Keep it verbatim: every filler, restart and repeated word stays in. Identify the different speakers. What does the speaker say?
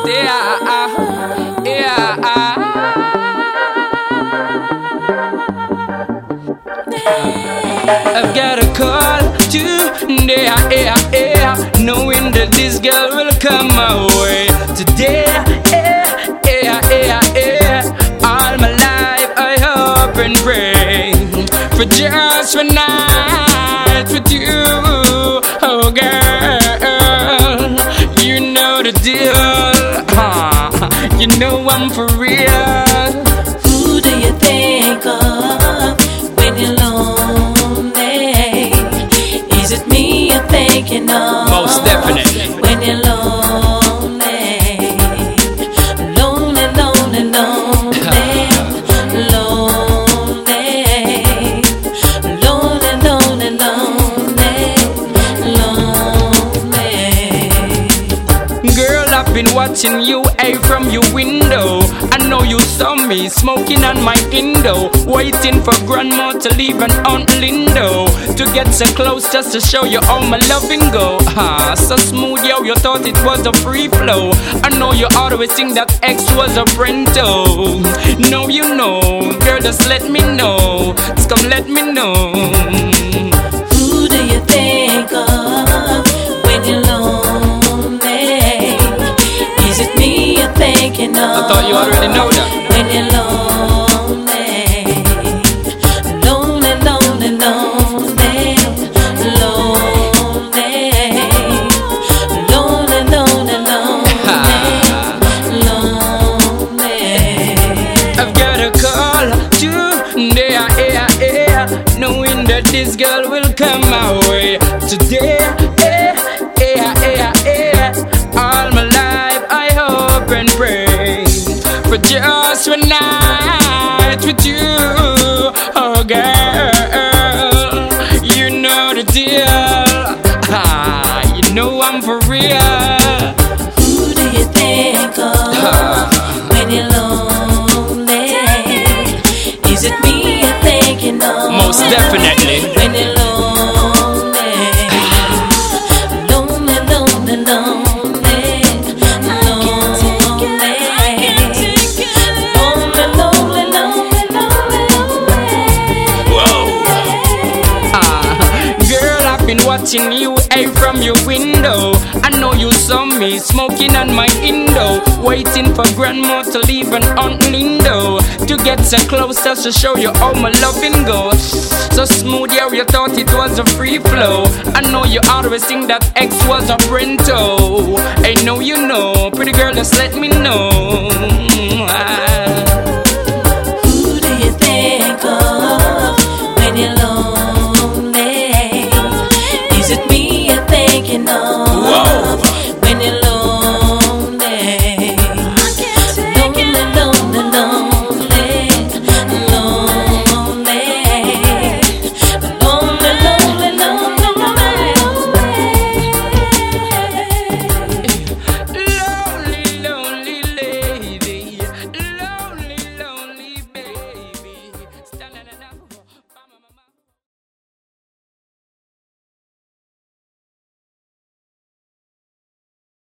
Speaker 1: Yeah, yeah. I've got a call today, yeah, yeah, knowing that this girl will come my way today, yeah, yeah, yeah, yeah. All my life I hope and pray for just one night with you, oh girl. You know the deal, huh? You know I'm for real.
Speaker 2: Who do you think of when you're lonely? Is it me you're thinking of?
Speaker 1: Most definitely.
Speaker 2: When you're lonely, lonely, lonely, lonely, lonely, lonely, lonely, lonely.
Speaker 1: Girl, I've been watching you, hey, from your window. I know you saw me smoking on my Indo, waiting for grandma to leave an Aunt Lindo to get so close just to show you all my loving go. Ah, so smooth, yo, you thought it was a free flow. I know you always think that X was a Brento. No, you know, girl, just let me know. Just come let me know.
Speaker 2: Who do you think of when you're lonely? Is it me you're thinking of?
Speaker 1: I thought you already know that.
Speaker 2: When you're lonely, lonely, lonely, lonely, lonely, lonely, lonely, lonely.
Speaker 1: I've got a call today, yeah, yeah, knowing that this girl will come my way today, yeah, yeah, yeah, yeah. All my life I hope and pray for just one night with you, oh girl. You know the deal, ah, you know I'm for real.
Speaker 2: Who do you think of when you're lonely? Is it me you're thinking of?
Speaker 1: Most definitely.
Speaker 2: When you're lonely, lonely, lonely, lonely.
Speaker 1: Watching you, hey, from your window. I know you saw me smoking on my Indo, waiting for grandma to leave an Aunt Lindo to get so close just to show you all my loving goes. So smooth, yeah, you thought it was a free flow. I know you always think that X was a Brento. I know you know, pretty girl, just let me know.